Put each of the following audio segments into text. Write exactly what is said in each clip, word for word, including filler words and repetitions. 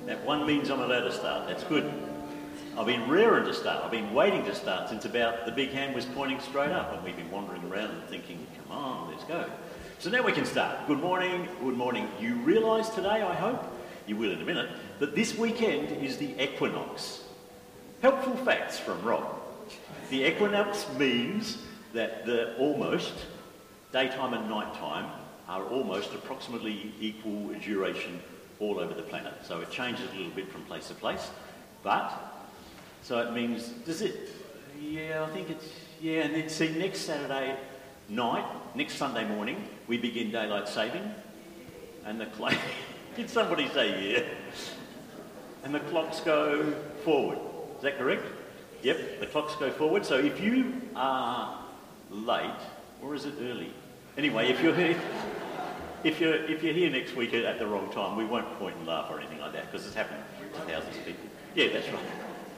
That one means I'm allowed to start. That's good. I've been raring to start. I've been waiting to start since about the big hand was pointing straight up, and we've been wandering around and thinking, come on, let's go. So now we can start. Good morning, good morning. You realise today, I hope, you will in a minute, that this weekend is the equinox. Helpful facts from Rob. The equinox means that the almost, daytime and nighttime, are almost approximately equal duration all over the planet. So it changes a little bit from place to place, but, so it means, does it, yeah, I think it's, yeah, and then see next Saturday night, next Sunday morning, we begin daylight saving, and the clock, did somebody say yeah? And the clocks go forward, is that correct? Yep, the clocks go forward, so if you are late, or is it early? Anyway, if you're here, if you're, if you're here next week at the wrong time, we won't point and laugh or anything like that, because it's happened to thousands of people. Yeah, that's right.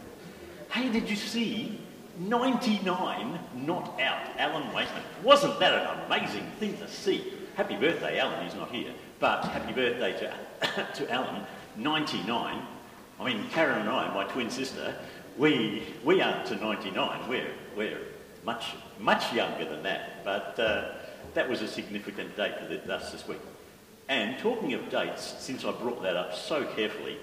Hey, did you see ninety-nine not out, Alan Wakeman? Wasn't that an amazing thing to see? Happy birthday, Alan, he's not here, but happy birthday to, to Alan, ninety-nine. I mean, Karen and I, my twin sister, we, we aren't to ninety-nine, we're, we're much, much younger than that, but uh, that was a significant date for us this week. And talking of dates, since I brought that up so carefully,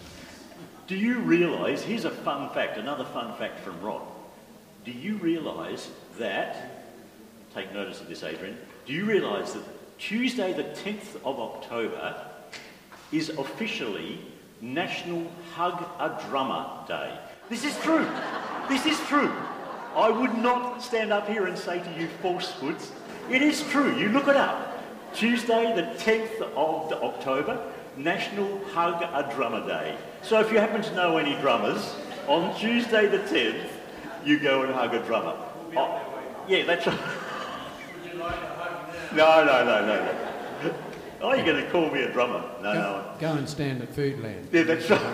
do you realise, here's a fun fact, another fun fact from Rod. Do you realise that, take notice of this, Adrian, do you realise that Tuesday the tenth of October is officially National Hug a Drummer Day? This is true. This is true. I would not stand up here and say to you falsehoods. It is true. You look it up. Tuesday the tenth of October, National Hug a Drummer Day. So if you happen to know any drummers, on Tuesday the tenth, you go and hug a drummer. Oh, yeah, that's right. Would you like to hug them? No, no, no, no, no. Oh, you're going to call me a drummer? No, go, no. Go and stand at Foodland. Yeah, that's right.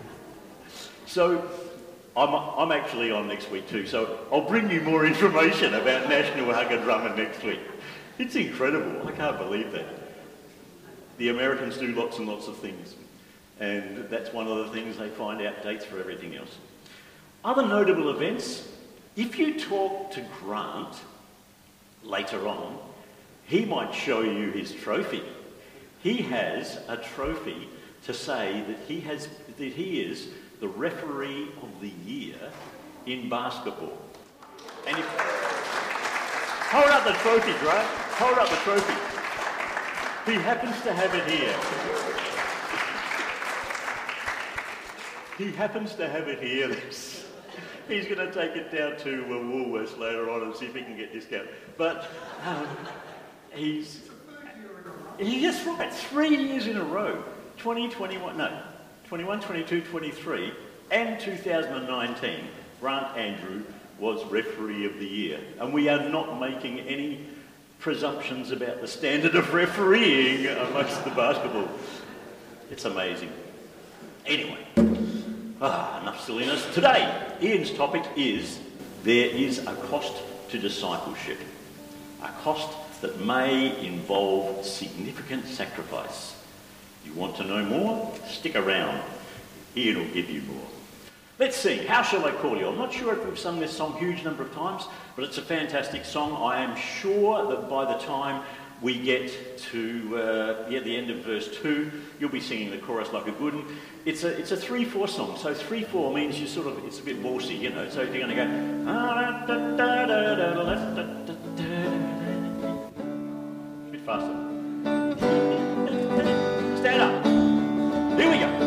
So, I'm, I'm actually on next week too, so I'll bring you more information about National Hug a Drummer next week. It's incredible. I can't believe that. The Americans do lots and lots of things, and that's one of the things they find out dates for everything else. Other notable events, if you talk to Grant later on, he might show you his trophy. He has a trophy to say that he has that he is the referee of the year in basketball. And if, hold up the trophy, Grant. Hold up the trophy. He happens to have it here. He happens to have it here. He's going to take it down to uh, Woolworths later on and see if he can get discount. But um, he's... He's right, three years in a row. twenty, twenty-one, no, twenty-one, twenty-two, twenty-three, and two thousand nineteen, Grant Andrew was referee of the year. And we are not making any presumptions about the standard of refereeing amongst the basketball. It's amazing. Anyway, ah, enough silliness. Today, Ian's topic is, there is a cost to discipleship. A cost that may involve significant sacrifice. You want to know more? Stick around. Ian will give you more. Let's sing. How Shall I Call You? I'm not sure if we've sung this song a huge number of times, but it's a fantastic song. I am sure that by the time we get to uh, yeah, the end of verse two, you'll be singing the chorus like a good one. It's a it's a three four song. So three four means you sort of it's a bit waltzy, you know. So if you're going to go a bit faster. Stand up. Here we go.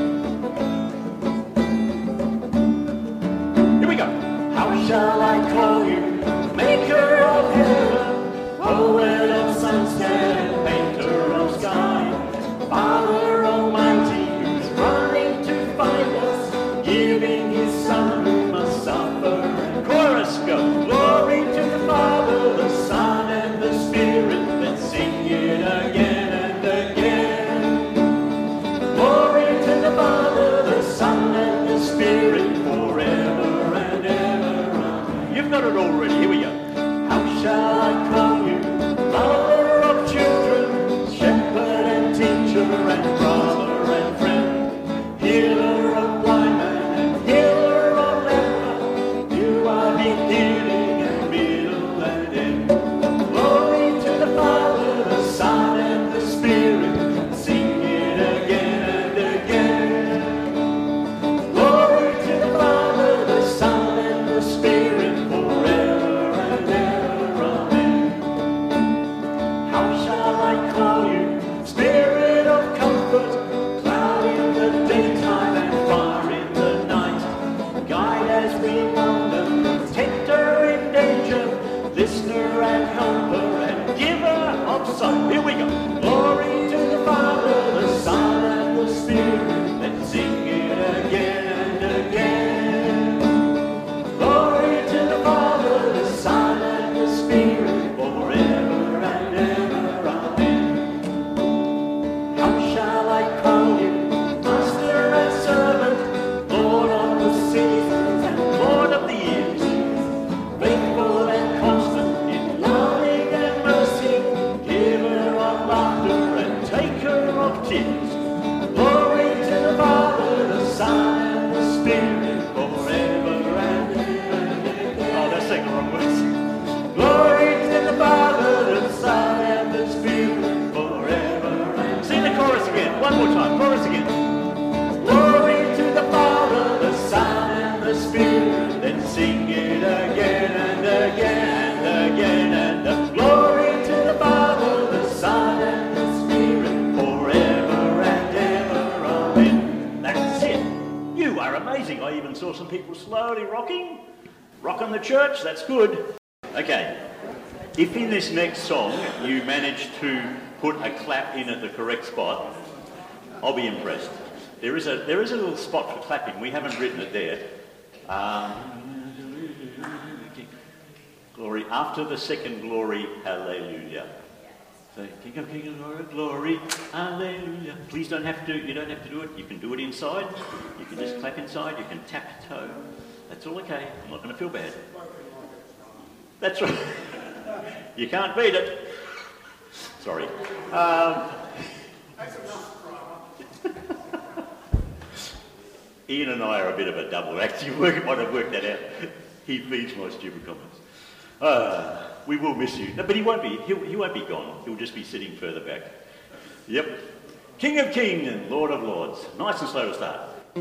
Here we go. How shall I call you, maker of heaven, poet of sunset and painter of sky, Father Almighty, who's running to find us, giving his Son who must suffer. And chorus go. Glory to the Father, the Son, and the Spirit. Let's sing it again and again. Glory to the Father, the Son, and the Spirit, forever and ever. Amen. You've got it already. Here we go. How shall I call you, mother of children, shepherd and teacher and brother and friend? Here is. Glory to the Father, the Son, and the Spirit, forever and ever. Oh, that's saying the wrong words. Glory to the Father, the Son, and the Spirit, forever and ever. Sing the chorus again. One more time. Chorus again. Glory to the Father, the Son, and the Spirit. Then sing it again and again and again and again. Glory to the Father, the Son, and the Spirit, forever and ever. Amen. That's it. You are amazing. I even saw some people slowly rocking. Rocking the church. That's good. Okay. If in this next song you manage to put a clap in at the correct spot, I'll be impressed. There is a there is a little spot for clapping. We haven't written it there. Um, glory after the second glory, hallelujah. So King of King of Lord, glory, hallelujah. Please don't have to. You don't have to do it. You can do it inside. You can just clap inside. You can tap your toe. That's all okay. I'm not going to feel bad. That's right. You can't beat it. Sorry. Um, Ian and I are a bit of a double act. You work, might have worked that out. He feeds my stupid comments. Uh, we will miss you. No, but he won't be. He'll, he won't be gone. He'll just be sitting further back. Yep. King of Kings and Lord of Lords. Nice and slow to start.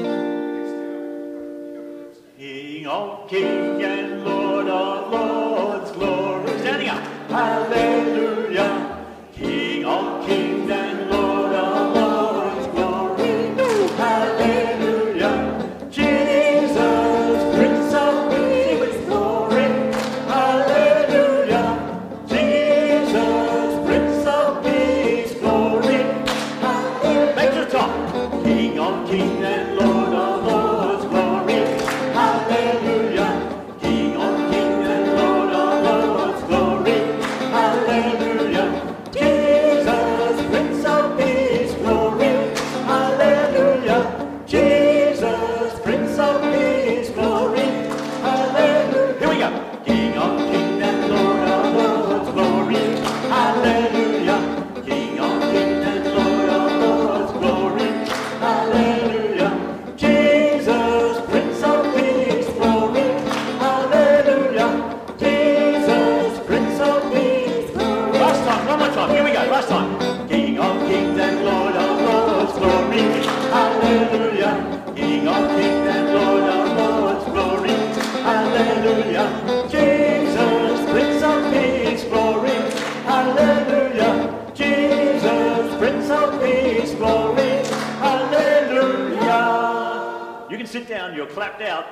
King of Kings and Lord of Lords, glory. Standing up. Hallelujah. King of Kings and Lord of Lords, glory. Hallelujah. Jesus, Prince of Peace, glory. Hallelujah. Jesus, Prince of Peace, glory. Hallelujah. Back to the top. King of Kings and Lord of Lords, glory. Hallelujah. King of Kings and Lord of Lords, glory. Hallelujah. Jesus, Prince of Peace, glory. Hallelujah. Jesus, Prince of Peace, glory. Hallelujah. Here we go. King of Kings and Lord of Lords, glory. Hallelujah. King of Kings and Lord of Lords, glory. Hallelujah. Jesus, Prince of Peace, glory. Hallelujah. Jesus, Prince of Peace, glory. Last time, one more time. Here we go. Last time. King of Kings and Lord of Lords, glory. Hallelujah. King of Kings and Lord of Lords, glory. Hallelujah. Jesus, Prince of Peace, glory. Hallelujah. Jesus, Prince of Peace, glory. Hallelujah. You can sit down. You're clapped out.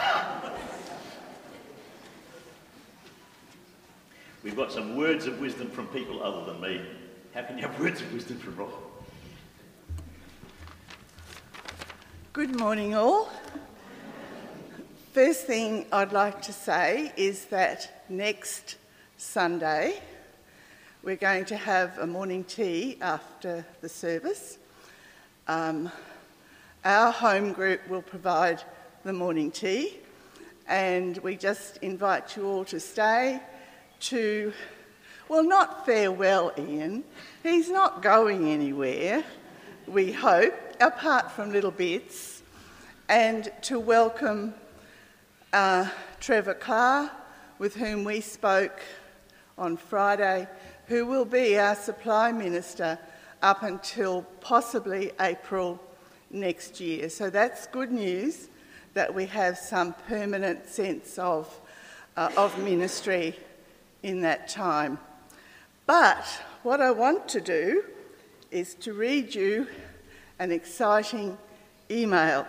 We've got some words of wisdom from people other than me. How can you have words of wisdom from Rob? Good morning, all. First thing I'd like to say is that next Sunday we're going to have a morning tea after the service. Um, our home group will provide the morning tea, and we just invite you all to stay to, well, not farewell Ian. He's not going anywhere, we hope, apart from little bits, and to welcome uh, Trevor Carr, with whom we spoke on Friday, who will be our supply minister up until possibly April next year. So that's good news that we have some permanent sense of, uh, of ministry in that time. But what I want to do is to read you an exciting email.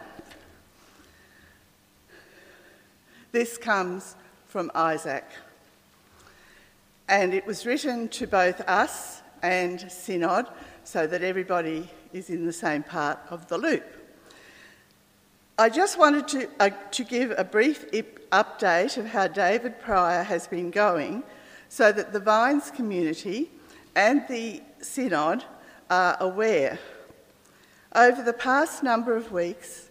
This comes from Isaac, and it was written to both us and Synod so that everybody is in the same part of the loop. I just wanted to, uh, to give a brief ip- update of how David Pryor has been going so that the Vines community and the Synod are aware. Over the past number of weeks,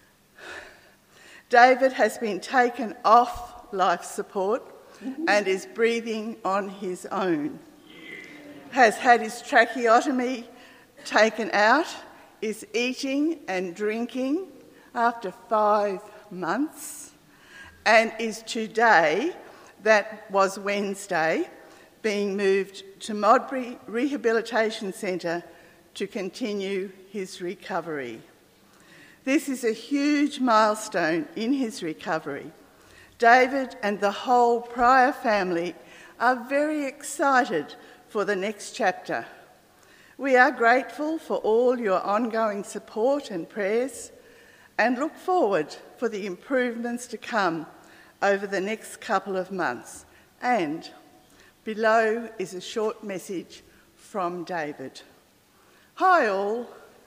David has been taken off life support and is breathing on his own. Has had his tracheotomy taken out is eating and drinking after five months, and is today, that was Wednesday, being moved to Modbury Rehabilitation Centre to continue his recovery. This is a huge milestone in his recovery. David and the whole Pryor family are very excited for the next chapter. We are grateful for all your ongoing support and prayers, and look forward for the improvements to come over the next couple of months. And below is a short message from David. Hi all.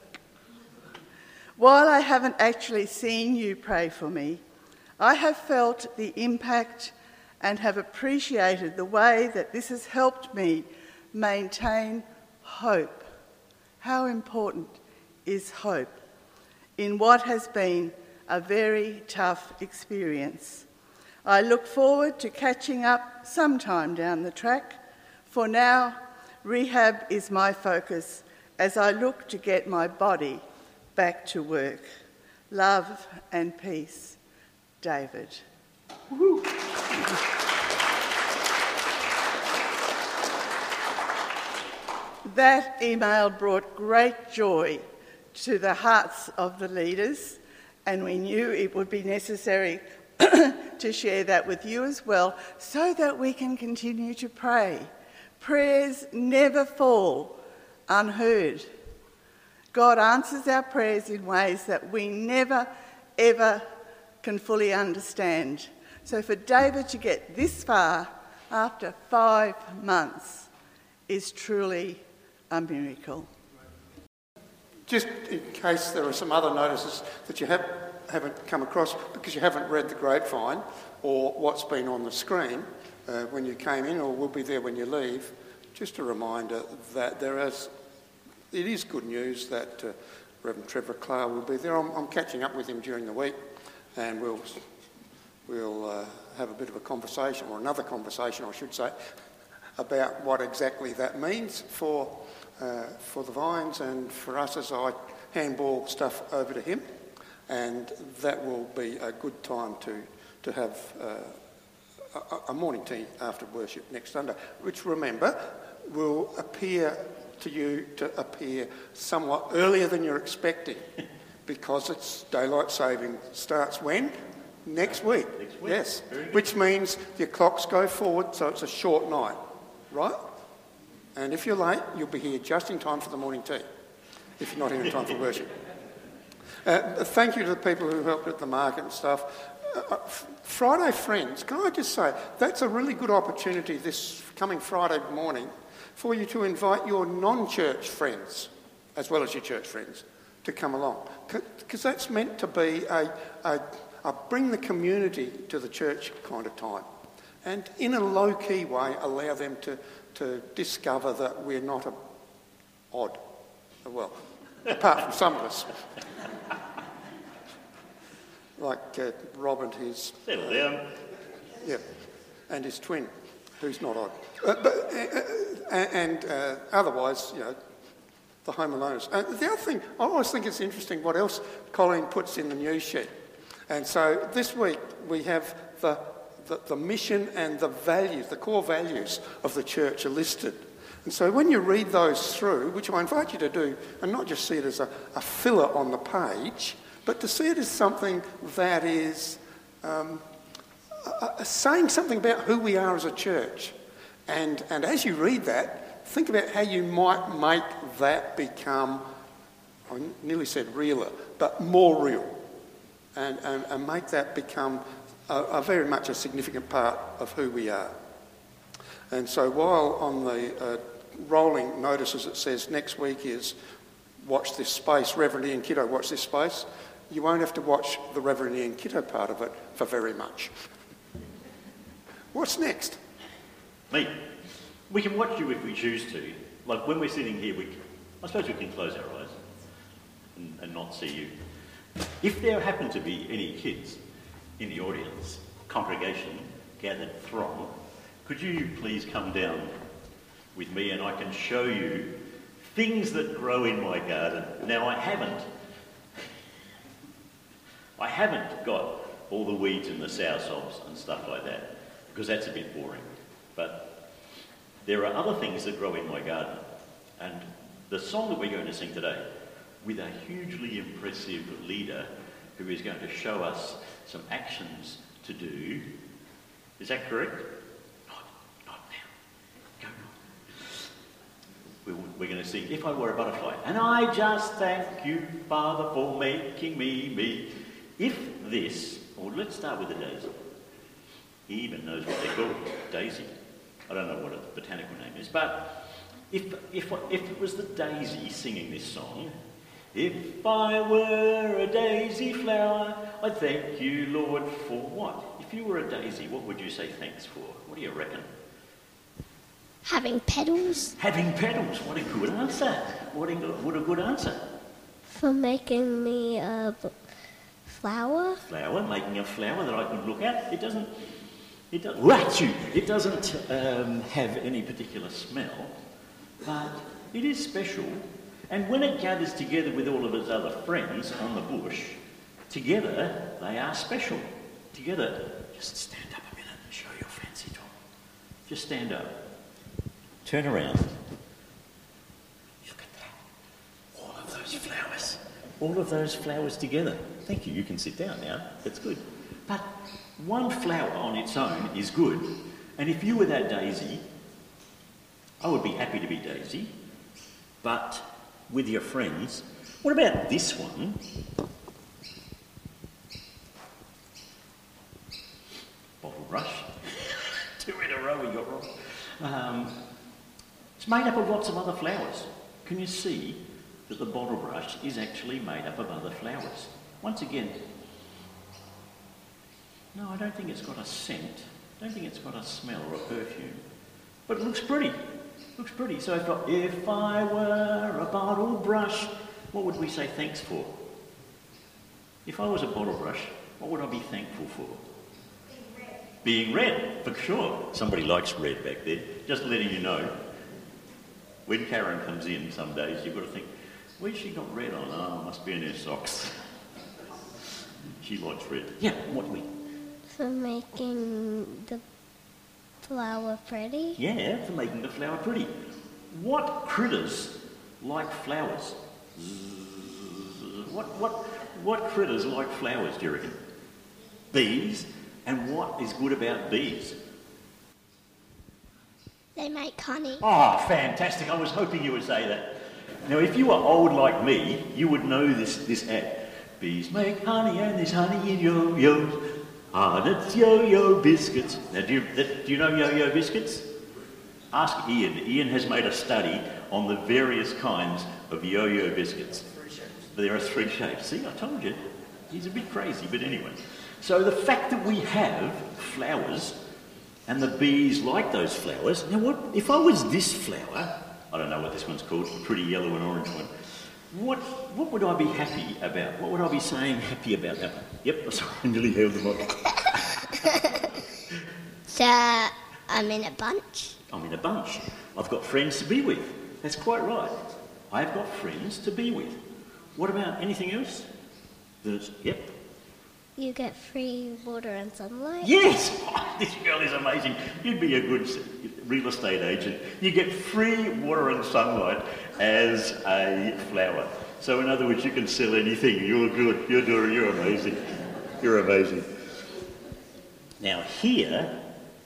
While I haven't actually seen you pray for me, I have felt the impact and have appreciated the way that this has helped me maintain hope. How important is hope in what has been a very tough experience? I look forward to catching up sometime down the track. For now, rehab is my focus as I look to get my body back to work. Love and peace, David. Woo. That email brought great joy to the hearts of the leaders, and we knew it would be necessary to share that with you as well, so that we can continue to pray. Prayers never fall unheard. God answers our prayers in ways that we never, ever can fully understand. So for David to get this far after five months is truly a miracle. Just in case there are some other notices that you have, haven't come across because you haven't read the grapevine or what's been on the screen uh, when you came in, or will be there when you leave, just a reminder that there is, it is good news that uh, Reverend Trevor Clark will be there. I'm, I'm catching up with him during the week, and we'll, we'll uh, have a bit of a conversation, or another conversation I should say, about what exactly that means for uh, for the Vines and for us as I handball stuff over to him. And that will be a good time to, to have uh, a, a morning tea after worship next Sunday, which, remember, will appear to you to appear somewhat earlier than you're expecting, because it's daylight saving starts when? Next week. Next week. Yes, which means your clocks go forward, so it's a short night, right? And if you're late, you'll be here just in time for the morning tea, if you're not here in time for worship. Uh, thank you to the people who helped at the market and stuff. Uh, Friday Friends, can I just say, that's a really good opportunity this coming Friday morning for you to invite your non-church friends, as well as your church friends, to come along. Because that's meant to be a, a, a bring the community to the church kind of time. And in a low-key way, allow them to, to discover that we're not a odd. Well, apart from some of us. Like uh, Rob and his... Settle down. Yeah, and his twin, who's not odd. Uh, but, uh, and uh, otherwise, you know, the Home Aloners. Uh, the other thing, I always think it's interesting what else Colleen puts in the news sheet. And so this week we have the, the, the mission and the values, the core values of the church are listed. And so when you read those through, which I invite you to do, and not just see it as a, a filler on the page, but to see it as something that is um, uh, saying something about who we are as a church. And, and as you read that, think about how you might make that become, I nearly said realer, but more real. And, and, and make that become a, a very much a significant part of who we are. And so while on the uh, rolling notices it says next week is watch this space, Reverend Ian Kitto, watch this space, you won't have to watch the Reverend Ian Kitto part of it for very much. What's next? Me. We can watch you if we choose to. Like when we're sitting here, we, I suppose we can close our eyes and, and not see you. If there happen to be any kids in the audience, congregation, gathered throng, could you please come down with me and I can show you things that grow in my garden. Now I haven't, I haven't got all the weeds and the sourshops and stuff like that, because that's a bit boring. But there are other things that grow in my garden. And the song that we're going to sing today, with a hugely impressive leader who is going to show us some actions to do. Is that correct? Not, not now. Go on. We're, we're going to sing If I Were a Butterfly. And I just thank you, Father, for making me me. If this, or let's start with the daisy. He even knows what they call it, daisy. I don't know what a botanical name is, but if, if, if it was the daisy singing this song, if I were a daisy flower, I'd thank you, Lord, for what? If you were a daisy, what would you say thanks for? What do you reckon? Having petals. Having petals. What a good answer. What a, what a good answer. For making me a b- flower. Flower, making a flower that I could look at. It doesn't, it, do, Wachoo! It doesn't um, have any particular smell, but it is special. And when it gathers together with all of its other friends on the bush, together they are special. Together, just stand up a minute and show your fancy top. Just stand up. Turn around. Look at that. All of those flowers. All of those flowers together. Thank you, you can sit down now. That's good. But one flower on its own is good. And if you were that daisy, I would be happy to be Daisy. But with your friends, what about this one? Bottle brush. Two in a row we got wrong. Um, it's made up of lots of other flowers. Can you see that the bottle brush is actually made up of other flowers? Once again, no, I don't think it's got a scent. I don't think it's got a smell or a perfume. But it looks pretty. Looks pretty. So if I, if I were a bottle brush, what would we say thanks for? If I was a bottle brush, what would I be thankful for? Being red. Being red, for sure. Somebody likes red back there. Just letting you know. When Karen comes in some days, you've got to think, where's she got red on? Oh, must be in her socks. She likes red. Yeah, what we? For making the flower pretty? Yeah, for making the flower pretty. What critters like flowers? What, what, what critters like flowers, do you reckon? Bees. And what is good about bees? They make honey. Oh, fantastic. I was hoping you would say that. Now, if you were old like me, you would know this, this ad. Bees make honey and there's honey in yo-yos. Ah, that's yo-yo biscuits. Now, do you, that, do you know yo-yo biscuits? Ask Ian. Ian has made a study on the various kinds of yo-yo biscuits. There are three shapes. See, I told you. He's a bit crazy, but anyway. So the fact that we have flowers and the bees like those flowers. Now, what if I was this flower? I don't know what this one's called, a pretty yellow and orange one. What, what would I be happy about? What would I be saying happy about that one? Yep, sorry, I nearly held the mic. So, I'm in a bunch. I'm in a bunch. I've got friends to be with. That's quite right. I've got friends to be with. What about anything else? There's, yep. You get free water and sunlight? Yes! Oh, this girl is amazing. You'd be a good real estate agent. You get free water and sunlight as a flower. So in other words, you can sell anything. You're good. You're doing. You're amazing. You're amazing. Now here,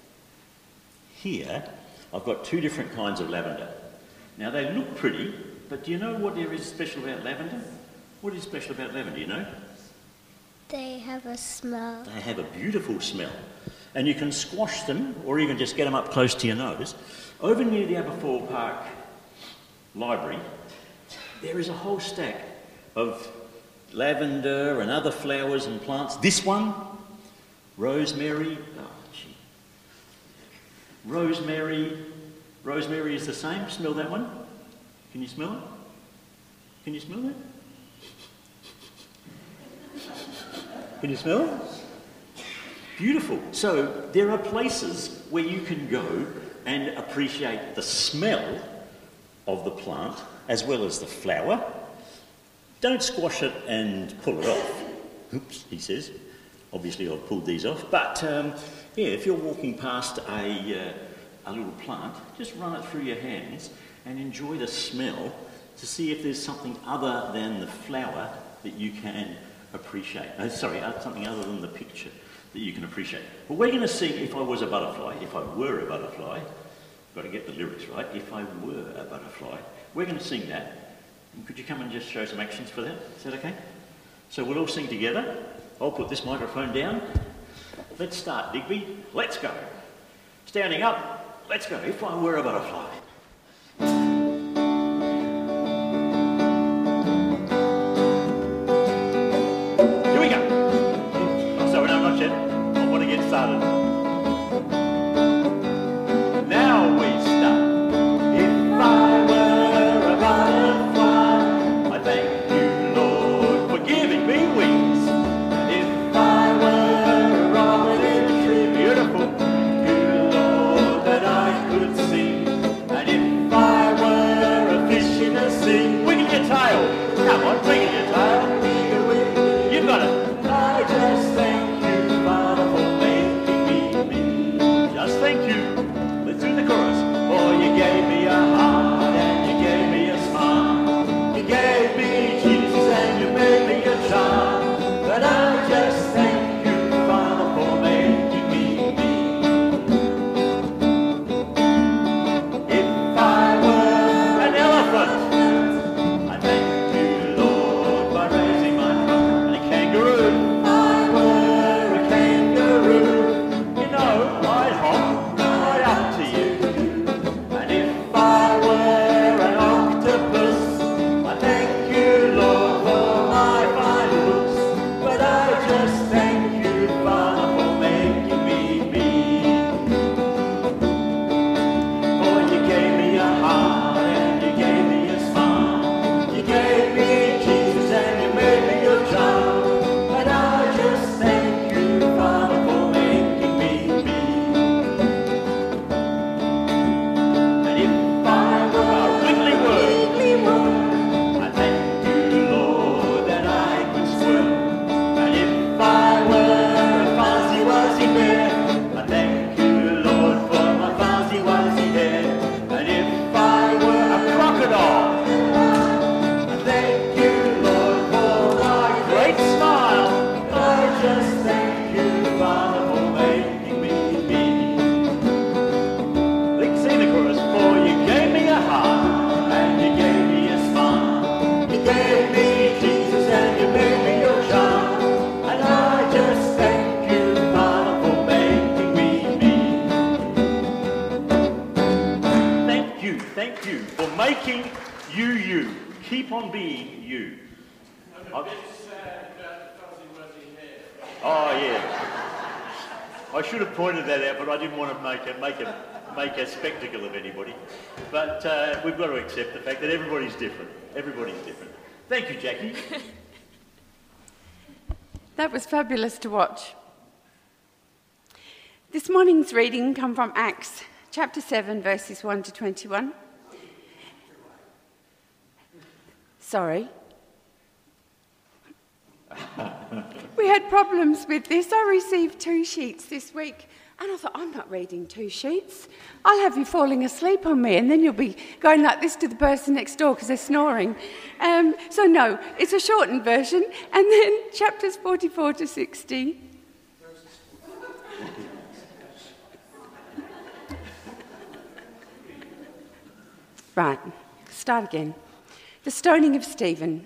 here, I've got two different kinds of lavender. Now they look pretty, but do you know what there is special about lavender? What is special about lavender, you know? They have a smell. They have a beautiful smell. And you can squash them, or you can just get them up close to your nose. Over near the Aberfoyle Park Library, there is a whole stack of lavender and other flowers and plants. This one, rosemary. Oh, gee. Rosemary. Rosemary is the same. Smell that one. Can you smell it? Can you smell it? Can you smell it? Beautiful. So there are places where you can go and appreciate the smell of the plant as well as the flower. Don't squash it and pull it off. Oops, he says. Obviously I've pulled these off. But um, yeah, if you're walking past a, uh, a little plant, just run it through your hands and enjoy the smell to see if there's something other than the flower that you can appreciate. Oh, sorry, something other than the picture that you can appreciate. Well, we're going to sing If I Was a Butterfly, If I Were a Butterfly. Got to get the lyrics right. If I Were a Butterfly. We're going to sing that. And could you come and just show some actions for that? Is that okay? So we'll all sing together. I'll put this microphone down. Let's start, Digby. Let's go. Standing up. Let's go. If I Were a Butterfly. Started. Now we start. If I were a butterfly, I thank you, Lord, for giving me wings. And if I were a robin in a tree, beautiful, you, Lord, that I could sing. And if I were a fish in a sea, wiggle your tail. Come on, wiggle your tail. You've got it. I just thank you, Father, for thank you. Let's do the chorus. For you gave me a heart and you gave me a smile. You gave me Jesus and you made me a child. But I just thank you, Father, for making me me. If I were an elephant, I thank you, Lord, by raising my trunk. And a kangaroo. If I were a kangaroo, you know, I'd hop making you you. Keep on being you. I'm a bit sad about the fuzzy wuzzy hair. Oh yeah. I should have pointed that out, but I didn't want to make a make a make a spectacle of anybody. But uh, we've got to accept the fact that everybody's different. Everybody's different. Thank you, Jackie. That was fabulous to watch. This morning's reading come from Acts chapter seven, verses one to twenty-one. Sorry. We had problems with this. I received two sheets this week, and I thought, I'm not reading two sheets. I'll have you falling asleep on me, and then you'll be going like this to the person next door because they're snoring. Um, so no, it's a shortened version. And then chapters forty-four to sixty. Right, start again. The stoning of Stephen.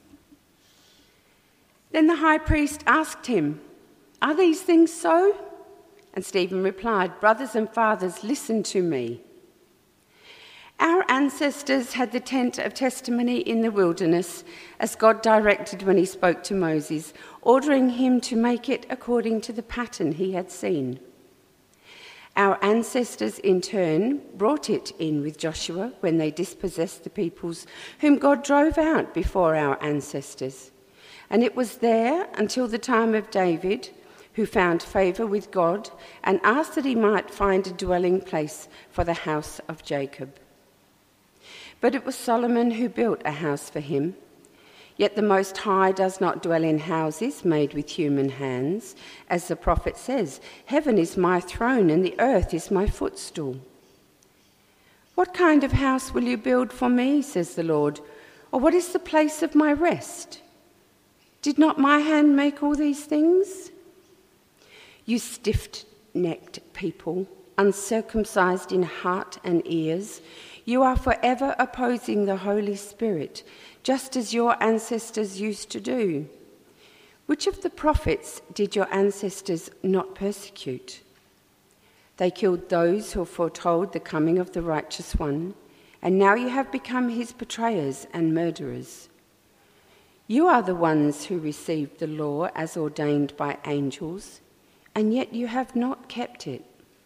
Then the high priest asked him, "Are these things so?" And Stephen replied, "Brothers and fathers, listen to me. Our ancestors had the tent of testimony in the wilderness, as God directed when he spoke to Moses, ordering him to make it according to the pattern he had seen. Our ancestors, in turn, brought it in with Joshua when they dispossessed the peoples whom God drove out before our ancestors. And it was there until the time of David, who found favour with God and asked that he might find a dwelling place for the house of Jacob. But it was Solomon who built a house for him. Yet the Most High does not dwell in houses made with human hands. As the prophet says, heaven is my throne and the earth is my footstool. What kind of house will you build for me, says the Lord, or what is the place of my rest? Did not my hand make all these things? You stiff-necked people, uncircumcised in heart and ears, you are forever opposing the Holy Spirit, just as your ancestors used to do. Which of the prophets did your ancestors not persecute? They killed those who foretold the coming of the righteous one, and now you have become his betrayers and murderers. You are the ones who received the law as ordained by angels, and yet you have not kept it.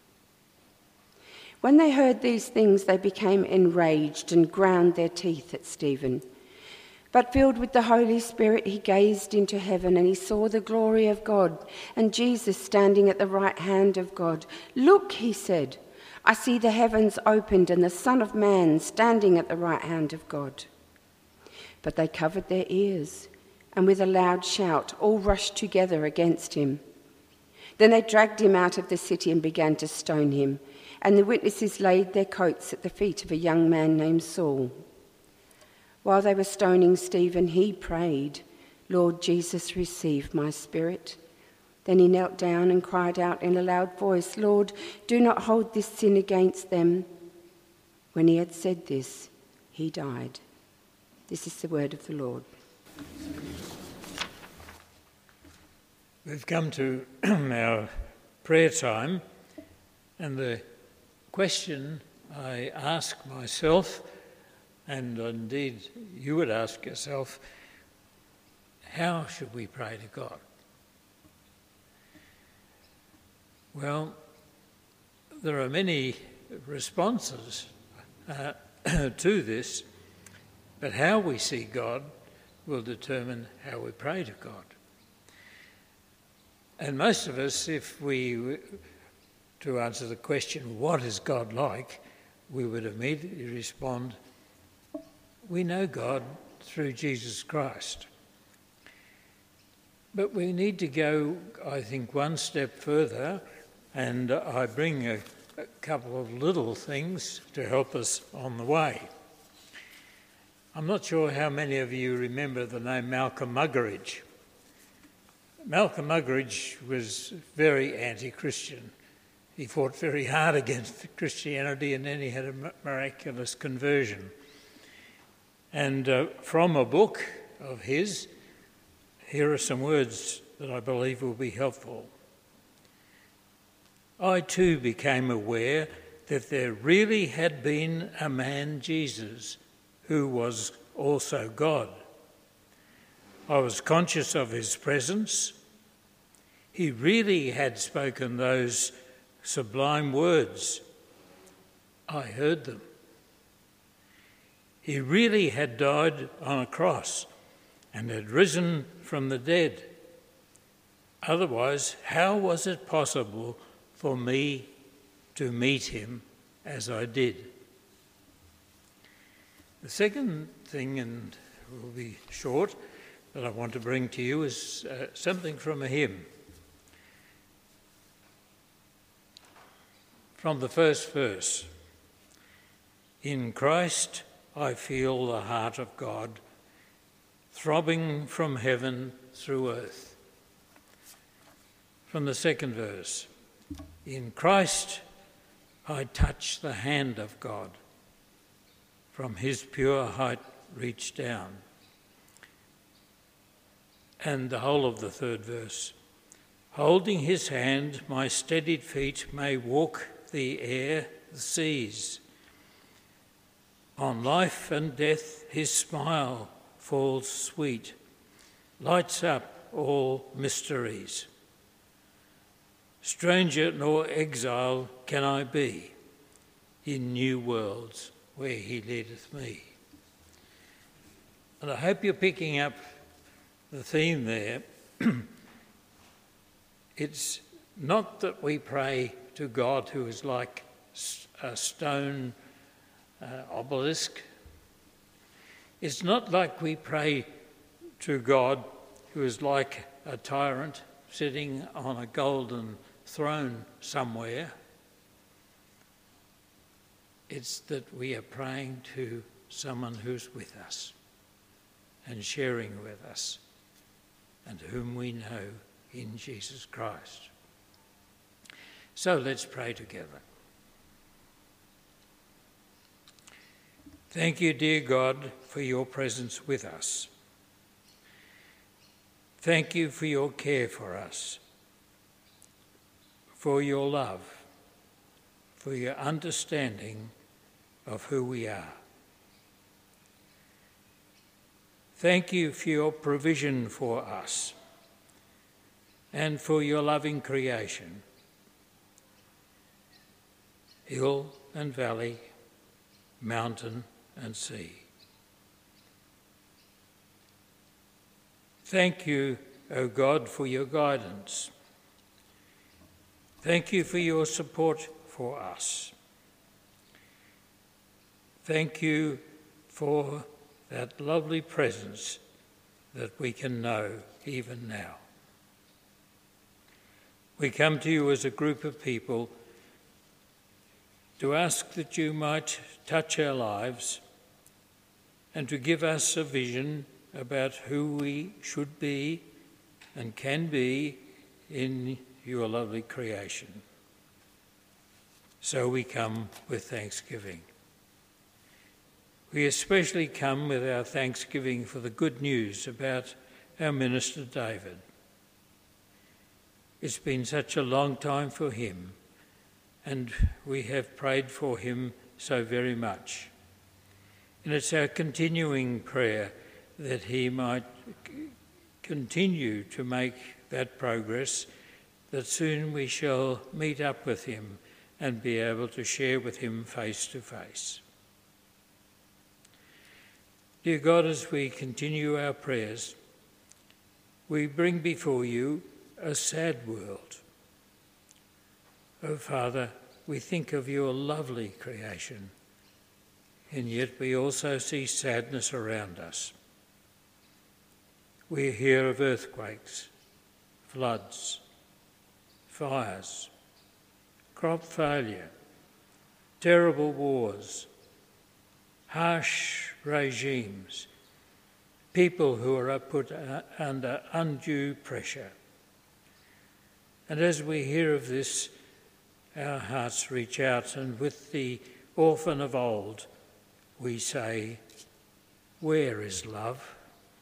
When they heard these things, they became enraged and ground their teeth at Stephen. But filled with the Holy Spirit, he gazed into heaven and he saw the glory of God and Jesus standing at the right hand of God. Look, he said, I see the heavens opened and the Son of Man standing at the right hand of God. But they covered their ears, and with a loud shout, all rushed together against him. Then they dragged him out of the city and began to stone him, and the witnesses laid their coats at the feet of a young man named Saul. While they were stoning Stephen, he prayed, Lord Jesus, receive my spirit. Then he knelt down and cried out in a loud voice, Lord, do not hold this sin against them. When he had said this, he died. This is the word of the Lord. We've come to our prayer time, and the question I ask myself, and indeed you would ask yourself, how should we pray to God? Well, there are many responses uh, to this, but how we see God will determine how we pray to God. And most of us, if we, to answer the question, what is God like, we would immediately respond, we know God through Jesus Christ. But we need to go, I think, one step further, and I bring a, a couple of little things to help us on the way. I'm not sure how many of you remember the name Malcolm Muggeridge. Malcolm Muggeridge was very anti-Christian. He fought very hard against Christianity, and then he had a miraculous conversion. And uh, from a book of his, here are some words that I believe will be helpful. I too became aware that there really had been a man, Jesus, who was also God. I was conscious of his presence. He really had spoken those sublime words. I heard them. He really had died on a cross and had risen from the dead. Otherwise, how was it possible for me to meet him as I did? The second thing, and it will be short, that I want to bring to you is uh, something from a hymn. From the first verse, in Christ I feel the heart of God, throbbing from heaven through earth. From the second verse, in Christ I touch the hand of God, from his pure height reach down. And the whole of the third verse, holding his hand, my steadied feet may walk the air, the seas. On life and death his smile falls sweet, lights up all mysteries. Stranger nor exile can I be in new worlds where he leadeth me. And I hope you're picking up the theme there. It's not that we pray to God who is like a stone uh, obelisk It's not like we pray to God who is like a tyrant sitting on a golden throne somewhere. It's that we are praying to someone who's with us and sharing with us, and whom we know in Jesus Christ. So let's pray together. Thank you, dear God, for your presence with us. Thank you for your care for us, for your love, for your understanding of who we are. Thank you for your provision for us and for your loving creation, hill and valley, mountain and sea. Thank you, O God, for your guidance. Thank you for your support for us. Thank you for that lovely presence that we can know even now. We come to you as a group of people to ask that you might touch our lives and to give us a vision about who we should be and can be in your lovely creation. So we come with thanksgiving. We especially come with our thanksgiving for the good news about our minister David. It's been such a long time for him, and we have prayed for him so very much. And it's our continuing prayer that he might continue to make that progress, that soon we shall meet up with him and be able to share with him face to face. Dear God, as we continue our prayers, we bring before you a sad world. Oh, Father, we think of your lovely creation, and yet we also see sadness around us. We hear of earthquakes, floods, fires, crop failure, terrible wars, harsh regimes, people who are put under undue pressure. And as we hear of this, our hearts reach out, and with the orphan of old, we say, "Where is love?"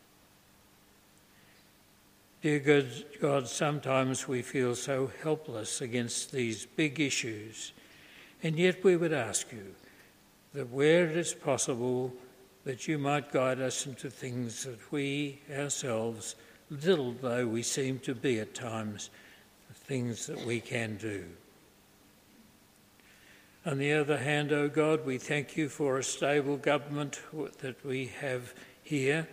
Dear good God, sometimes we feel so helpless against these big issues, and yet we would ask you that where it is possible, that you might guide us into things that we ourselves, little though we seem to be at times, things that we can do. On the other hand, O God, we thank you for a stable government that we have here.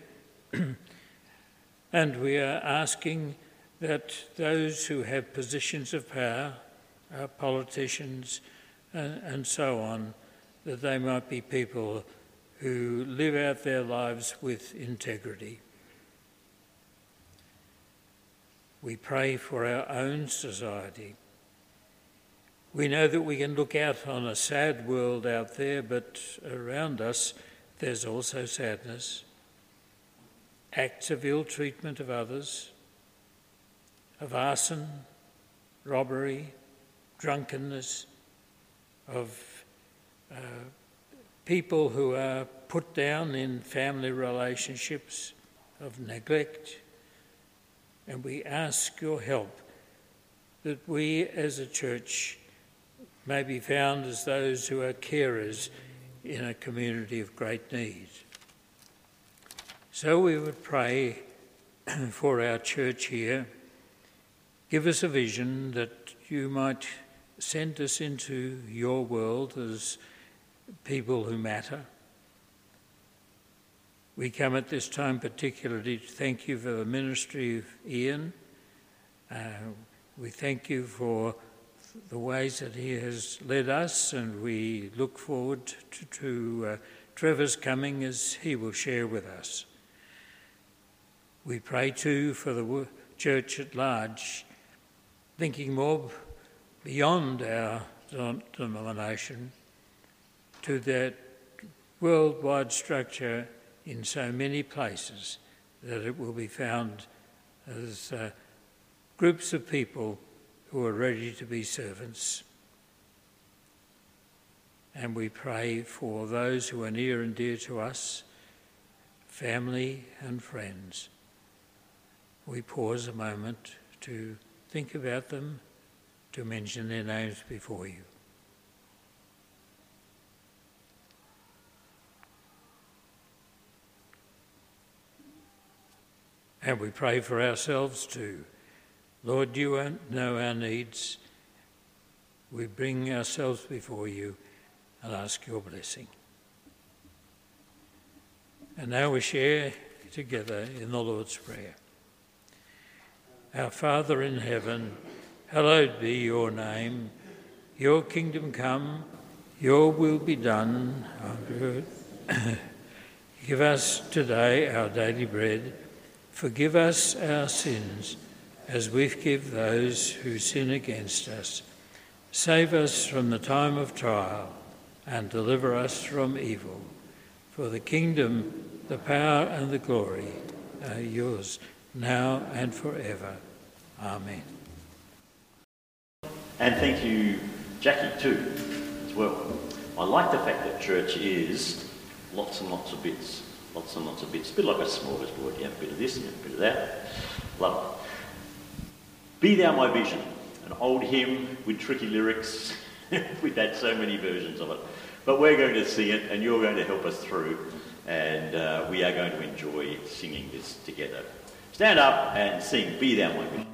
And we are asking that those who have positions of power, our politicians and, and so on, that they might be people who live out their lives with integrity. We pray for our own society. We know that we can look out on a sad world out there, but around us there's also sadness, acts of ill treatment of others, of arson, robbery, drunkenness, of uh, people who are put down in family relationships, of neglect. And we ask your help that we as a church may be found as those who are carers in a community of great need. So we would pray for our church here. Give us a vision that you might send us into your world as people who matter. We come at this time particularly to thank you for the ministry of Ian. Uh, we thank you for the ways that he has led us, and we look forward to, to uh, Trevor's coming as he will share with us. We pray too for the church at large, thinking more beyond our denomination to that worldwide structure in so many places that it will be found as uh, groups of people who are ready to be servants. And we pray for those who are near and dear to us, family and friends. We pause a moment to think about them, to mention their names before you. And we pray for ourselves too. Lord, you know our needs. We bring ourselves before you and ask your blessing. And now we share together in the Lord's Prayer. Our Father in heaven, hallowed be your name. Your kingdom come, your will be done on earth. Give us today our daily bread. Forgive us our sins, as we forgive those who sin against us. Save us from the time of trial, and deliver us from evil. For the kingdom, the power and the glory are yours, now and forever. Amen. And thank you, Jackie, too, as well. I like the fact that church is lots and lots of bits. Lots and lots of bits. A bit like a smorgasbord. You have a bit of this, you have a bit of that. Love it. Be Thou My Vision, an old hymn with tricky lyrics. We've had so many versions of it. But we're going to sing it, and you're going to help us through, and uh, we are going to enjoy singing this together. Stand up and sing Be Thou My Vision.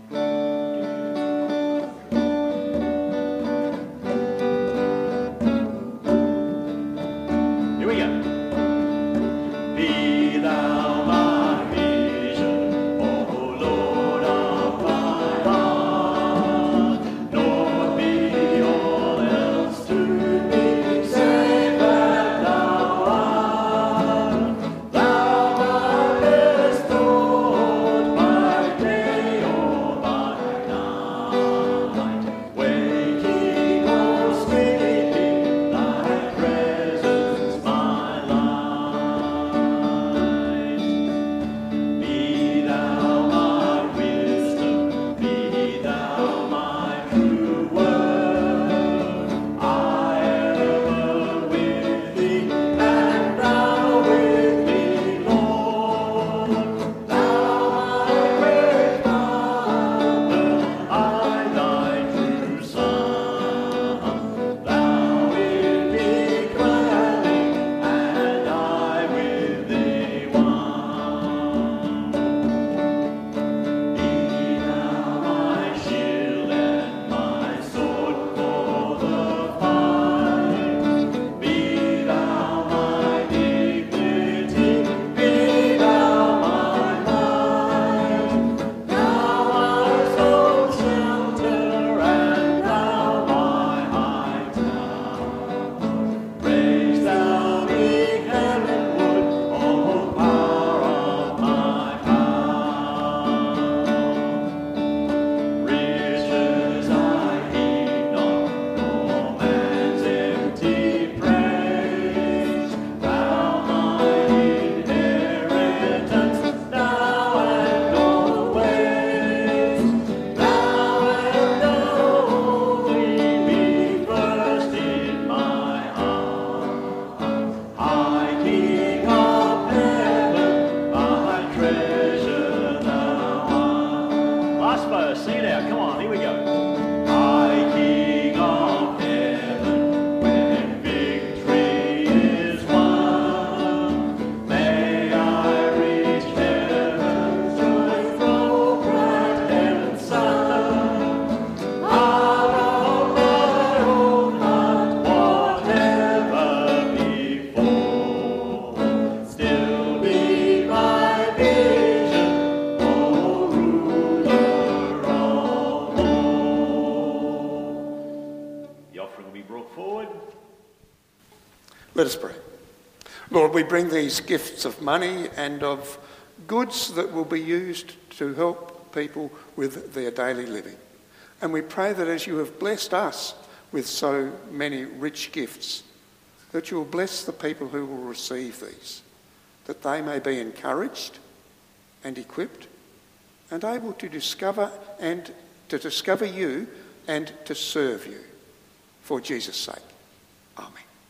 Lord, we bring these gifts of money and of goods that will be used to help people with their daily living. And we pray that as you have blessed us with so many rich gifts, that you will bless the people who will receive these, that they may be encouraged and equipped and able to discover and to discover you and to serve you for Jesus' sake. Amen.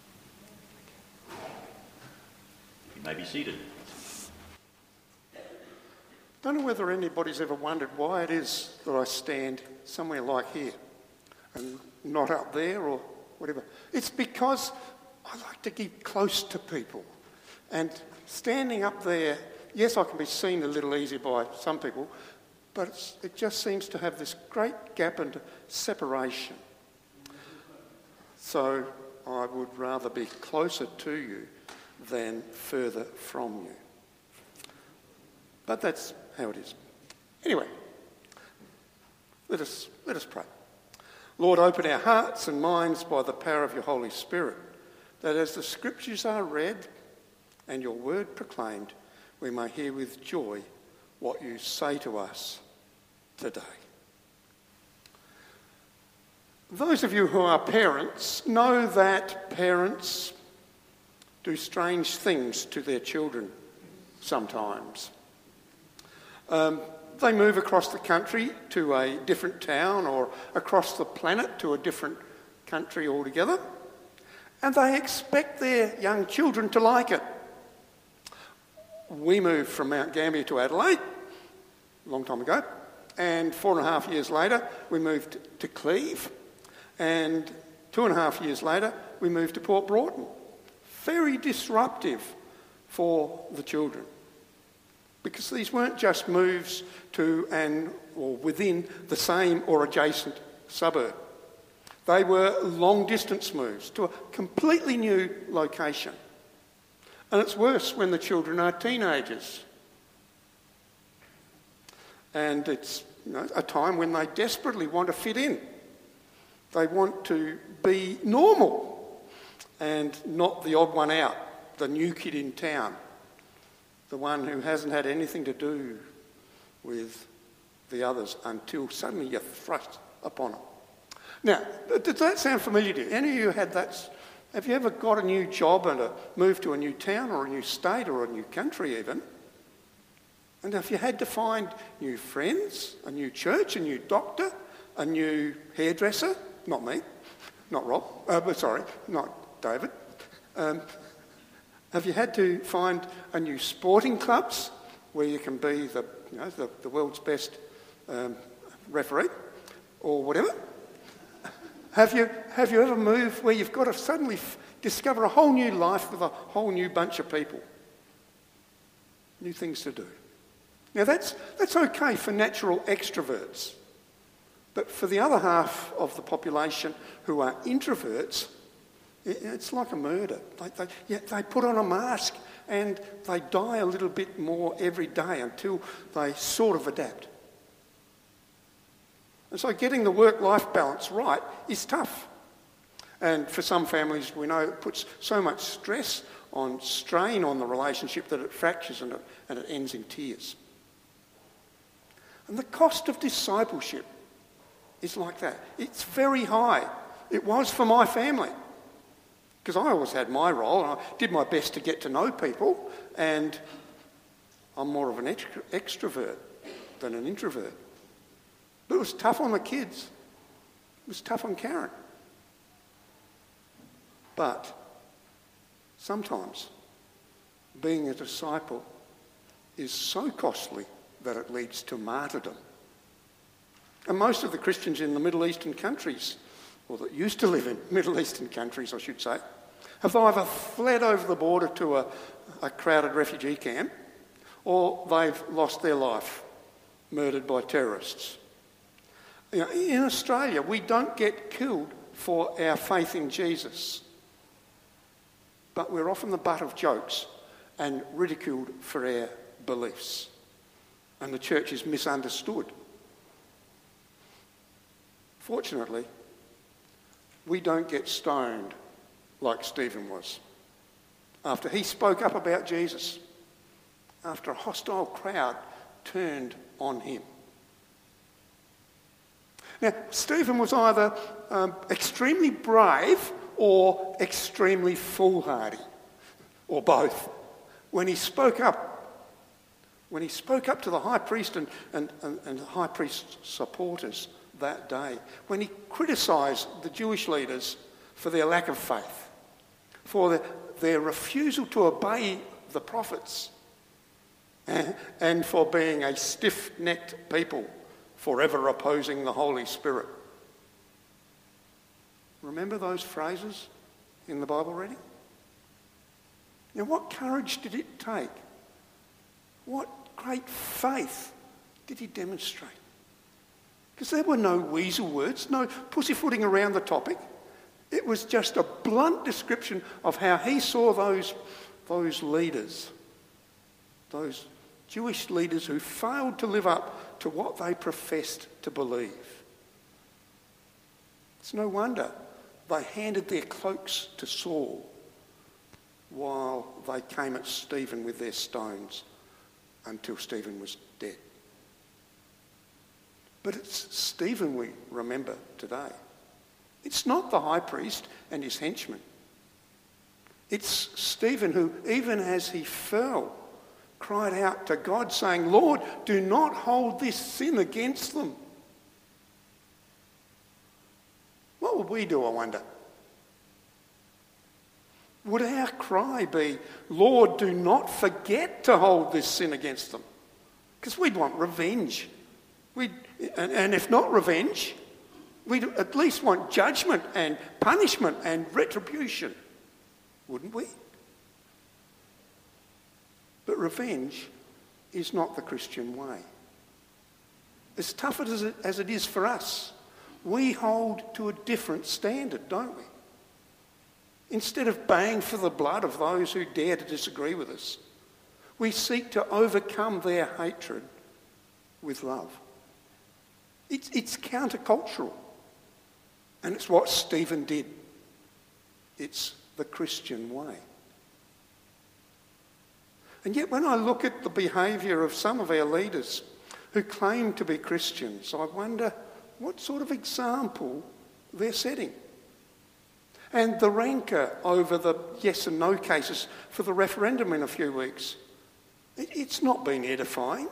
You may be seated. Don't know whether anybody's ever wondered why it is that I stand somewhere like here and not up there or whatever. It's because I like to keep close to people. And standing up there, yes, I can be seen a little easy by some people, but it's, it just seems to have this great gap and separation. So I would rather be closer to you than further from you. But that's how it is. Anyway, let us, let us pray. Lord, open our hearts and minds by the power of your Holy Spirit, that as the Scriptures are read and your word proclaimed, we may hear with joy what you say to us today. Those of you who are parents know that parents do strange things to their children sometimes. Um, they move across the country to a different town or across the planet to a different country altogether, and they expect their young children to like it. We moved from Mount Gambier to Adelaide a long time ago, and four and a half years later we moved to Cleve, and two and a half years later we moved to Port Broughton. Very disruptive for the children, because these weren't just moves to and or within the same or adjacent suburb. They were long distance moves to a completely new location. And it's worse when the children are teenagers. And it's, you know, a time when they desperately want to fit in. They want to be normal and not the odd one out, the new kid in town, the one who hasn't had anything to do with the others until suddenly you're thrust upon them. Now, does that sound familiar to you? Any of you had that? Have you ever got a new job and a moved to a new town or a new state or a new country even? And have you had to find new friends, a new church, a new doctor, a new hairdresser? Not me, not Rob, uh, but sorry, not David. Um, have you had to find a new sporting clubs where you can be the, you know, the, the world's best um, referee or whatever? Have you, have you ever moved where you've got to suddenly f- discover a whole new life with a whole new bunch of people? New things to do. Now that's, that's okay for natural extroverts. But for the other half of the population who are introverts, it, it's like a murder. They, they, yeah, they put on a mask and they die a little bit more every day until they sort of adapt. And so getting the work-life balance right is tough. And for some families, we know it puts so much stress on, strain on the relationship that it fractures and it, and it ends in tears. And the cost of discipleship is like that. It's very high. It was for my family. Because I always had my role and I did my best to get to know people, and I'm more of an extro- extrovert than an introvert. But it was tough on the kids. It was tough on Karen. But sometimes being a disciple is so costly that it leads to martyrdom. And most of the Christians in the Middle Eastern countries, or that used to live in Middle Eastern countries, I should say, have either fled over the border to a, a crowded refugee camp, or they've lost their life, murdered by terrorists. You know, in Australia, we don't get killed for our faith in Jesus, but we're often the butt of jokes and ridiculed for our beliefs. And the church is misunderstood. Fortunately, we don't get stoned like Stephen was. after he spoke up about Jesus, after a hostile crowd turned on him. Now, Stephen was either um, extremely brave or extremely foolhardy, or both. When he spoke up, when he spoke up to the high priest and, and, and, and the high priest's supporters that day, when he criticised the Jewish leaders for their lack of faith, for the, their refusal to obey the prophets, and, and for being a stiff-necked people, forever opposing the Holy Spirit. Remember those phrases in the Bible reading? Now, what courage did it take? What great faith did he demonstrate? Because there were no weasel words, no pussyfooting around the topic. It was just a blunt description of how he saw those, those leaders, those Jewish leaders who failed to live up to what they professed to believe. It's no wonder they handed their cloaks to Saul while they came at Stephen with their stones until Stephen was dead. But it's Stephen we remember today. It's not the high priest and his henchmen. It's Stephen who, even as he fell, cried out to God saying, "Lord, do not hold this sin against them." What would we do, I wonder? Would our cry be, "Lord, do not forget to hold this sin against them"? Because we'd want revenge. We'd, and, and if not revenge, we'd at least want judgment and punishment and retribution, wouldn't we? But revenge is not the Christian way. As tough as it, as it is for us, we hold to a different standard, don't we? Instead of baying for the blood of those who dare to disagree with us, we seek to overcome their hatred with love. It's, it's countercultural. And it's what Stephen did. It's the Christian way. And yet when I look at the behaviour of some of our leaders who claim to be Christians, I wonder what sort of example they're setting. And the rancour over the yes and no cases for the referendum in a few weeks, it, it's not been edifying.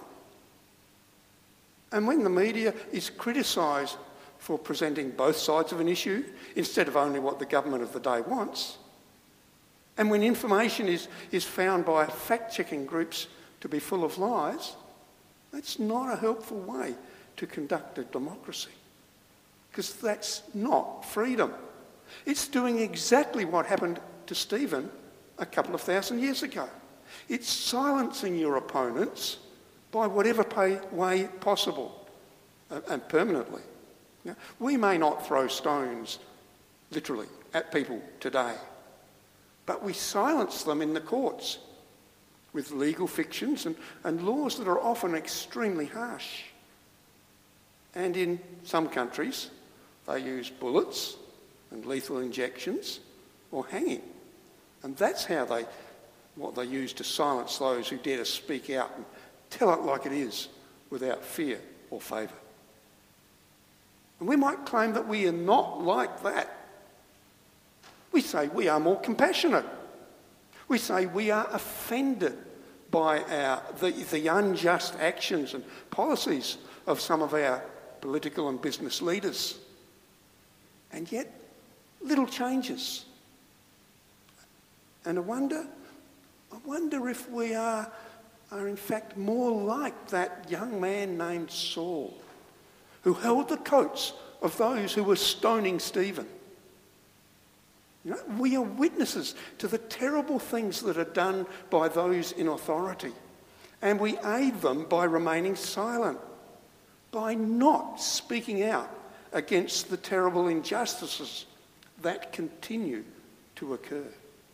And when the media is criticised for presenting both sides of an issue instead of only what the government of the day wants, and when information is, is found by fact-checking groups to be full of lies, that's not a helpful way to conduct a democracy. Because that's not freedom. It's doing exactly what happened to Stephen a couple of thousand years ago. It's silencing your opponents by whatever pay, way possible, uh, and permanently. Now, we may not throw stones, literally, at people today, but we silence them in the courts with legal fictions and, and laws that are often extremely harsh. And in some countries, they use bullets and lethal injections or hanging. And that's how they, what they use to silence those who dare to speak out and tell it like it is without fear or favour. And we might claim that we are not like that. We say we are more compassionate. We say we are offended by our, the, the unjust actions and policies of some of our political and business leaders. And yet, little changes. And I wonder, I wonder if we are, are in fact more like that young man named Saul, who held the coats of those who were stoning Stephen. You know, we are witnesses to the terrible things that are done by those in authority, and we aid them by remaining silent, by not speaking out against the terrible injustices that continue to occur.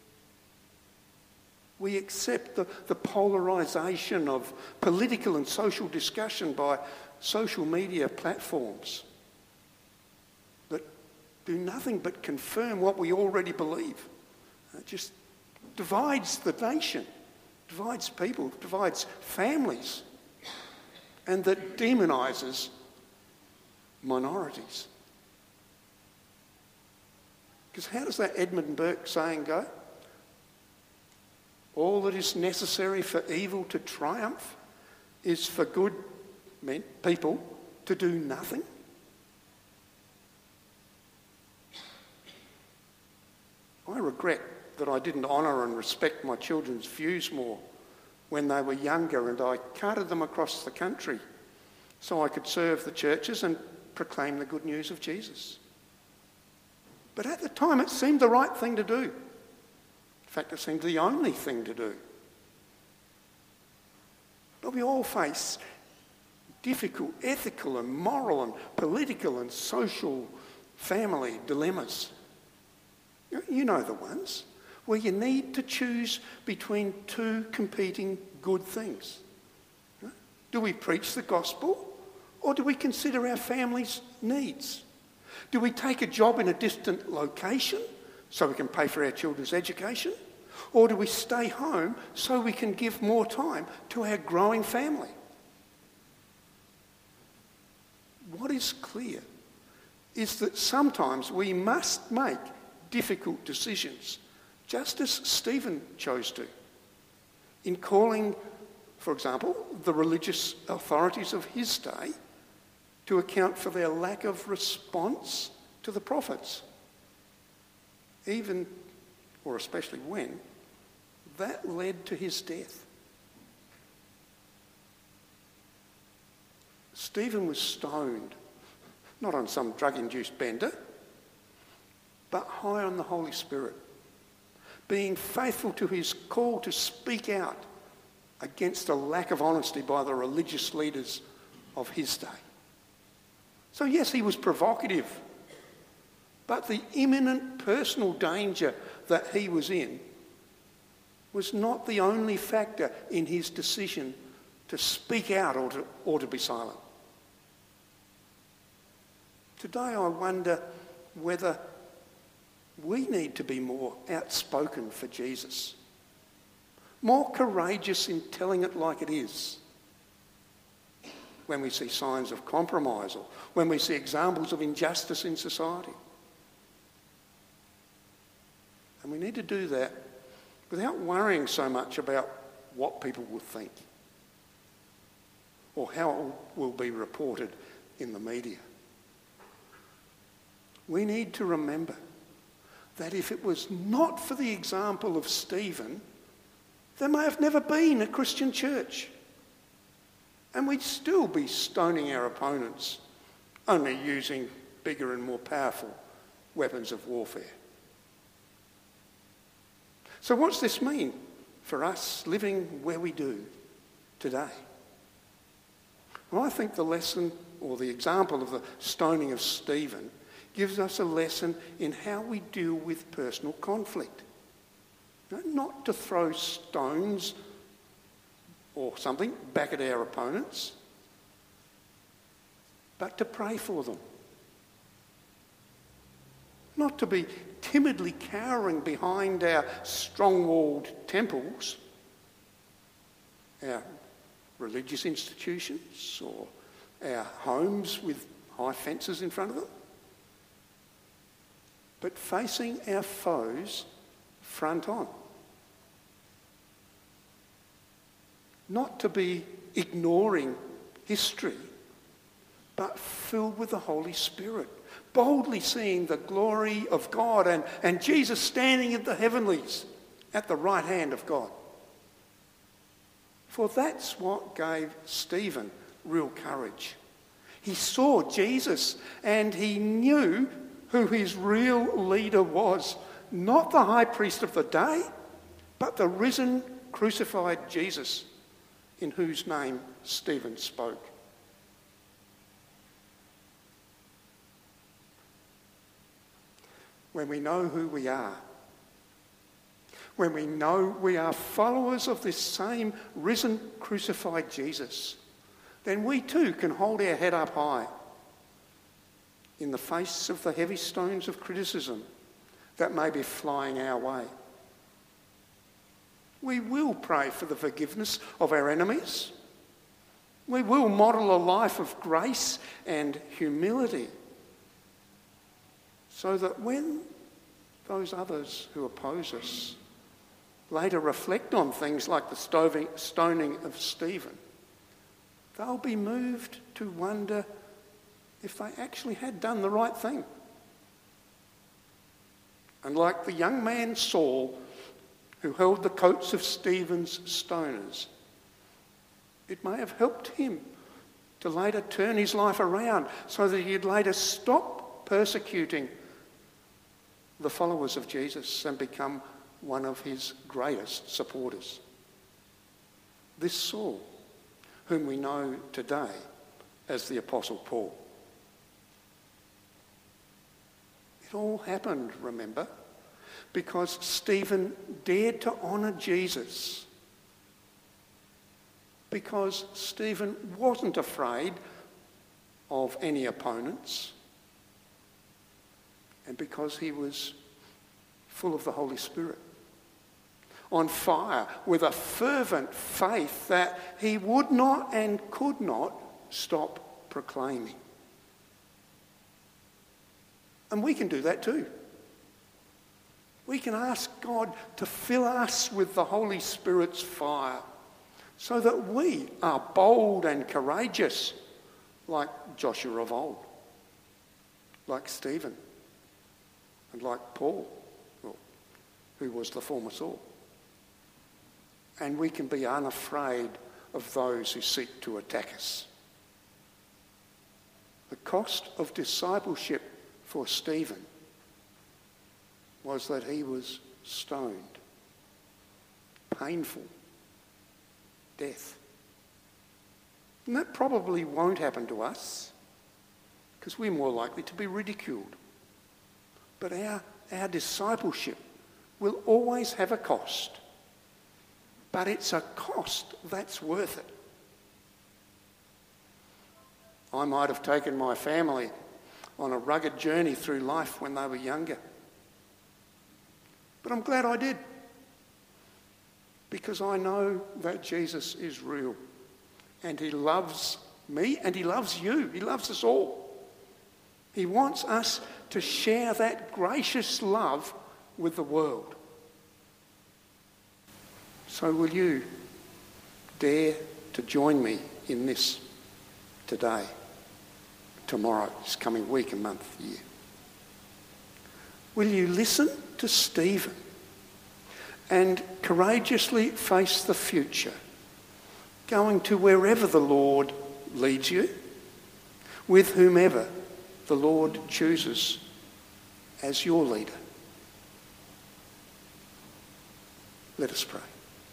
We accept the, the polarisation of political and social discussion by social media platforms that do nothing but confirm what we already believe. Uh, just divides the nation, divides people, divides families, and that demonises minorities. Because how does that Edmund Burke saying go? All that is necessary for evil to triumph is for good men, people to do nothing. I regret that I didn't honour and respect my children's views more when they were younger, and I carted them across the country so I could serve the churches and proclaim the good news of Jesus. But at the time it seemed the right thing to do. In fact, it seemed the only thing to do. But we all face difficult ethical and moral and political and social family dilemmas. You know the ones where you need to choose between two competing good things. Do we preach the gospel, or do we consider our family's needs? Do we take a job in a distant location so we can pay for our children's education, or do we stay home so we can give more time to our growing family? What is clear is that sometimes we must make difficult decisions, just as Stephen chose to, in calling, for example, the religious authorities of his day to account for their lack of response to the prophets, even, or especially when, that led to his death. Stephen was stoned, not on some drug-induced bender, but high on the Holy Spirit, being faithful to his call to speak out against a lack of honesty by the religious leaders of his day. So yes, he was provocative, but the imminent personal danger that he was in was not the only factor in his decision to speak out or to, or to be silent. Today I wonder whether we need to be more outspoken for Jesus, more courageous in telling it like it is when we see signs of compromise or when we see examples of injustice in society. And we need to do that without worrying so much about what people will think or how it will be reported in the media. We need to remember that if it was not for the example of Stephen, there may have never been a Christian church. And we'd still be stoning our opponents, only using bigger and more powerful weapons of warfare. So what's this mean for us living where we do today? Well, I think the lesson, or the example of the stoning of Stephen, gives us a lesson in how we deal with personal conflict. Not to throw stones or something back at our opponents, but to pray for them. Not to be timidly cowering behind our strong-walled temples, our religious institutions, or our homes with high fences in front of them, but facing our foes front on. Not to be ignoring history, but filled with the Holy Spirit, boldly seeing the glory of God and, and Jesus standing in the heavenlies at the right hand of God. For that's what gave Stephen real courage. He saw Jesus and he knew who his real leader was, not the high priest of the day, but the risen, crucified Jesus, in whose name Stephen spoke. When we know who we are, when we know we are followers of this same risen, crucified Jesus, then we too can hold our head up high in the face of the heavy stones of criticism that may be flying our way. We will pray for the forgiveness of our enemies. We will model a life of grace and humility so that when those others who oppose us later reflect on things like the stoning of Stephen, they'll be moved to wonder if they actually had done the right thing. And like the young man Saul, who held the coats of Stephen's stoners, it may have helped him to later turn his life around so that he'd later stop persecuting the followers of Jesus and become one of his greatest supporters. This Saul, whom we know today as the Apostle Paul. It all happened, remember, because Stephen dared to honour Jesus. Because Stephen wasn't afraid of any opponents. And because he was full of the Holy Spirit. On fire with a fervent faith that he would not and could not stop proclaiming. And we can do that too. We can ask God to fill us with the Holy Spirit's fire so that we are bold and courageous like Joshua of old, like Stephen, and like Paul, who was the former Saul. And we can be unafraid of those who seek to attack us. The cost of discipleship for Stephen was that he was stoned. Painful. Death. And that probably won't happen to us because we're more likely to be ridiculed. But our, our discipleship will always have a cost. But it's a cost that's worth it. I might have taken my family on a rugged journey through life when they were younger. But I'm glad I did. Because I know that Jesus is real. And he loves me and he loves you. He loves us all. He wants us to share that gracious love with the world. So will you dare to join me in this today, tomorrow, this coming week and month, year? Will you listen to Stephen and courageously face the future, going to wherever the Lord leads you, with whomever the Lord chooses as your leader? Let us pray.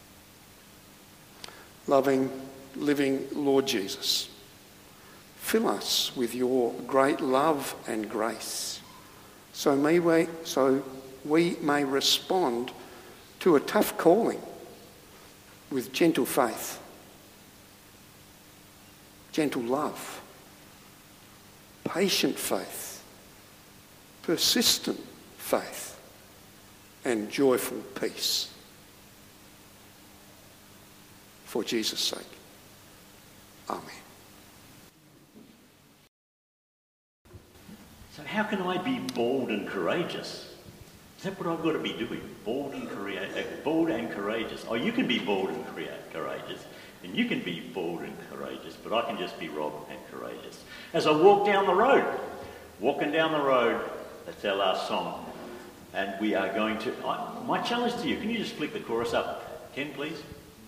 Loving, living Lord Jesus, fill us with your great love and grace, so may we, so we may respond to a tough calling with gentle faith, gentle love, patient faith, persistent faith, and joyful peace. For Jesus' sake. Amen. So how can I be bold and courageous? Is that what I've got to be doing? Bold and, crea- bold and courageous. Oh, you can be bold and crea- courageous, and you can be bold and courageous, but I can just be Rob and courageous. As I walk down the road, walking down the road, that's our last song, and we are going to... I, my challenge to you, can you just flick the chorus up? Ken, please?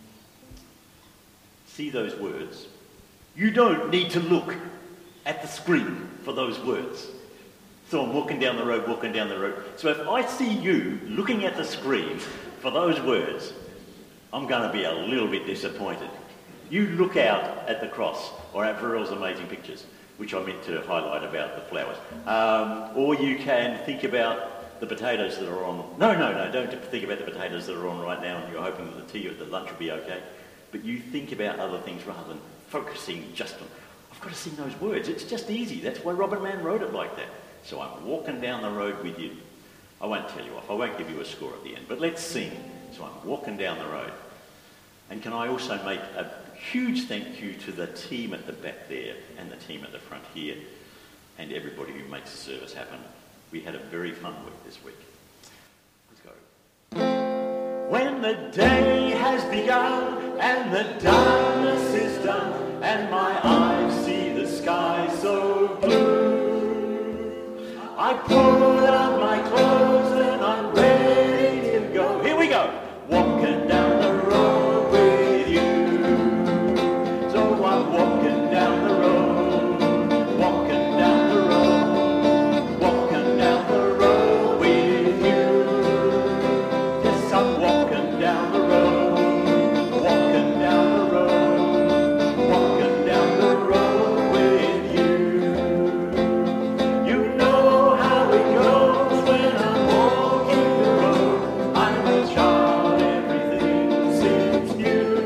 See those words. You don't need to look at the screen for those words. So I'm walking down the road, walking down the road. So if I see you looking at the screen for those words, I'm going to be a little bit disappointed. You look out at the cross or at Verrell's amazing pictures, which I meant to highlight about the flowers. Um, or you can think about the potatoes that are on. No, no, no, don't think about the potatoes that are on right now and you're hoping that the tea or the lunch will be okay. But you think about other things rather than focusing just on, I've got to sing those words. It's just easy. That's why Robert Mann wrote it like that. So I'm walking down the road with you. I won't tell you off. I won't give you a score at the end. But let's sing So I'm walking down the road. And can I also make a huge thank you to the team at the back there and the team at the front here and everybody who makes the service happen. We had a very fun week this week. Let's go. When the day has begun and the darkness is done and my eyes see the sky so blue, I pull out my clothes and I'm ready to go. Here we go. Walking down the road with you. So I'm walking down the road, walking down the road, walking down the road with you. Yes, I'm walking down the road, walking down the road, walking down the road with you. You know how it goes when I'm walking the road. I'm a child, everything seems new.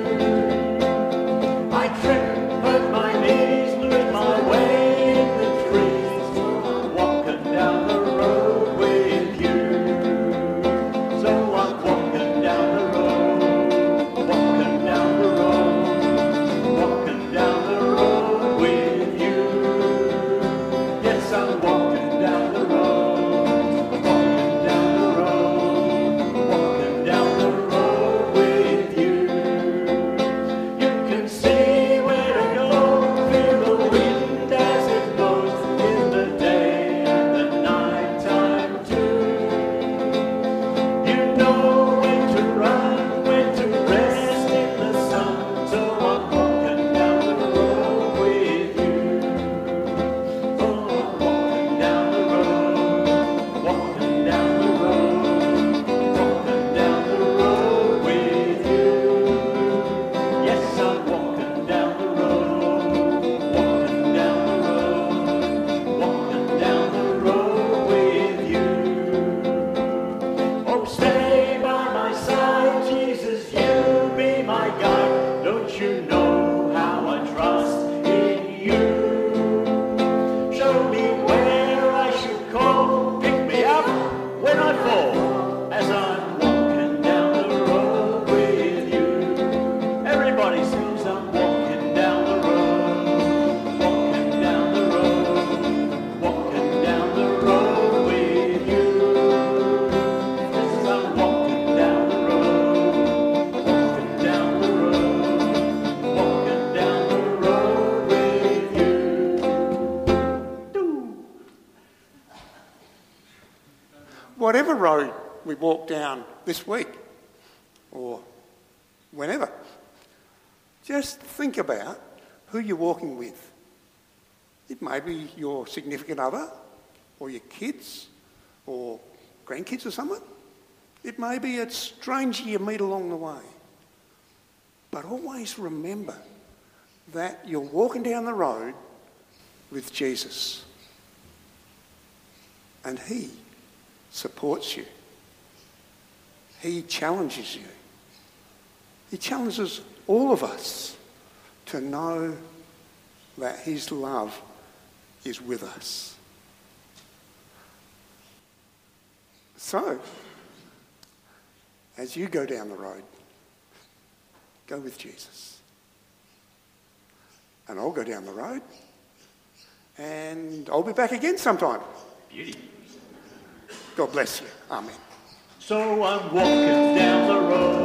I trip, hurt my knees, lose my way in the trees. I'm walking down the road with you. So I'm walking down the road, walking down the road, walking down the road with you. Yes, I'm walking down the road, walking down the road, walking down the road with you. You can see where to go, feel the wind as it blows in the day and the night time too. You know when to run, when to rest in the sun, so I'm walking down the road with you. Oh, I'm walking down the road, walking down the road, walking down the road with you. Yes, I'm walking down the road, walking down the road, walking down the road with you. Oh, stay by my side, Jesus, you be my guide. Don't you know how I trust in you? Show me where I should call, pick me up when I fall, as I'm walking down the road with you. Everybody sings, I'm walking down the road, walking down the road, walking down the road with you. Yes, I'm walking down the road, walking down the road, walking down the road with you. Doo. Whatever road we walk down this week or whenever, just think about who you're walking with. It may be your significant other or your kids or grandkids or someone. It may be a stranger you meet along the way. But always remember that you're walking down the road with Jesus. And he supports you. He challenges you. He challenges all of us to know that his love is with us. So, as you go down the road, go with Jesus. And I'll go down the road, and I'll be back again sometime. Beauty. God bless you. Amen. So I'm walking down the road.